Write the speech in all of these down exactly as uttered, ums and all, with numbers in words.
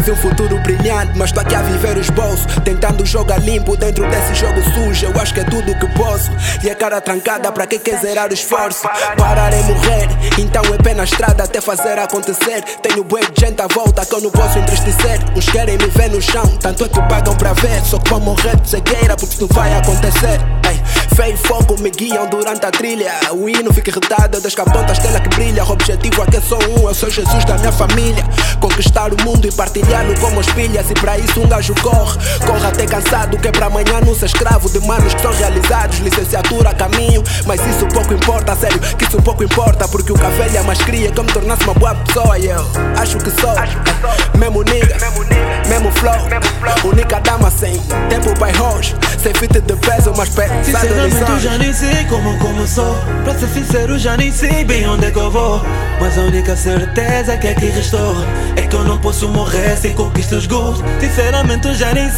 vi um futuro brilhante, mas tô aqui a viver os bolsos, tentando jogar limpo dentro desse jogo sujo. Eu acho que é tudo o que posso, e a cara trancada pra quem quer zerar o esforço. Parar é morrer, então é pé na estrada até fazer acontecer. Tenho bué de gente à volta que eu não posso entristecer. Uns querem me ver no chão, tanto é que pagam pra ver. Só que vão morrer de cegueira porque isso vai acontecer. Ei, fé e fogo me guiam durante a trilha. O hino fica irritado, eu deixo a ponta a estrela que brilha. O objetivo aqui é só um, eu sou Jesus da minha família. Conquistar o mundo e partilhá-lo como as pilhas. E pra isso um gajo corre, corre até cansado, que é pra amanhã não ser escravo de manos que são realizados. Licenciatura a caminho, mas isso pouco importa. Sério, que isso pouco importa, porque o café é mais cria que eu me tornasse uma boa pessoa. E eu acho que sou, acho que sou. Mesmo nigga, mesmo, nigga. Mesmo, flow. mesmo flow Única dama sem tempo vai roxo, sem fita de peso, mas pesado. Sinceramente eu já nem sei como começou. Pra ser sincero já nem sei bem onde é que eu vou. Mas a única certeza que aqui restou é que eu não posso morrer sem conquistar os gols. Sinceramente eu já nem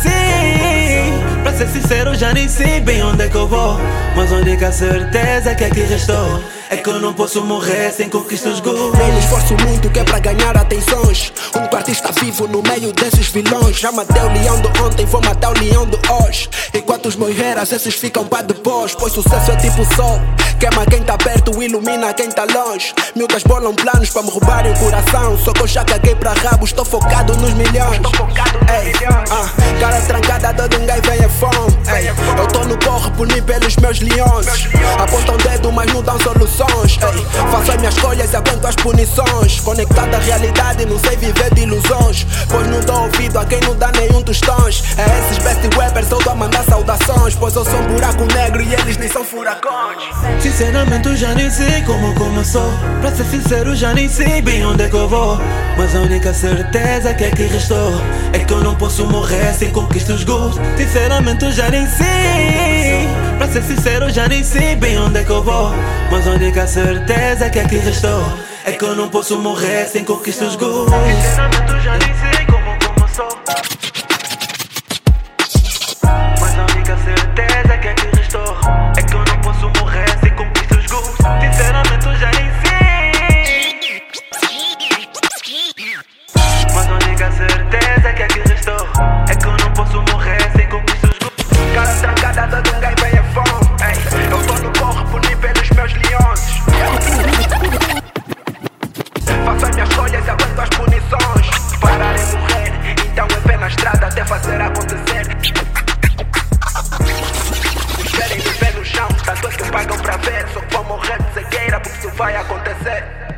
sei. Pra ser sincero já nem sei bem onde é que eu vou. Mas a única certeza que aqui restou é que eu não posso morrer sem conquistar os gols. Nem me esforço muito que é pra ganhar atenções. Um artista vivo no meio desses vilões. Já matei o leão de ontem, vou matar o leão de hoje. Enquanto os moireiras, esses ficam pra depois. Pois sucesso é tipo sol, queima quem tá perto, ilumina quem tá longe. Miúdas bolam planos pra me roubarem o coração. Só que eu já caguei pra rabo, estou focado nos milhões. Estou focado nos Ei, milhões. Ah, cara trancada, de ninguém vem é fome. Ei, eu tô no corre por mim pelos meus leões. Apontam o dedo, mas não dão soluções. Ei, faço as minhas escolhas e aguento as punições. Conectado à realidade, não sei viver de ilusões. Pois não dou ouvido a quem não dá nenhum tostões. É esses best rappers eu dou a mandar saudações. Pois eu sou um buraco negro e eles nem são furacões. Sinceramente eu já nem sei como começou. Pra ser sincero já nem sei bem onde é que eu vou. Mas a única certeza que aqui restou é que eu não posso morrer sem conquistar os gols. Sinceramente eu já nem sei. Pra ser sincero já nem sei bem onde é que eu vou. Mas a única certeza que aqui restou é que eu não posso morrer sem conquistar os gols. Sinceramente eu já nem sei como começou. Mas a única certeza que aqui restou é que eu não posso morrer sem conquistar os gols. Sinceramente eu já nem sei. Mas a única certeza que aqui restou é que eu não posso morrer sem conquistar os gols. Cara trancada, de ninguém vem é fome. Ei, eu tô no corre por mim pelos meus leões. Faço as minhas escolhas e aguento as punições. Parar é morrer, então é pé na estrada até fazer acontecer. Os querem me ver no chão, tanto é que pagam pra ver. Só que vão morrer de cegueira porque isso vai acontecer.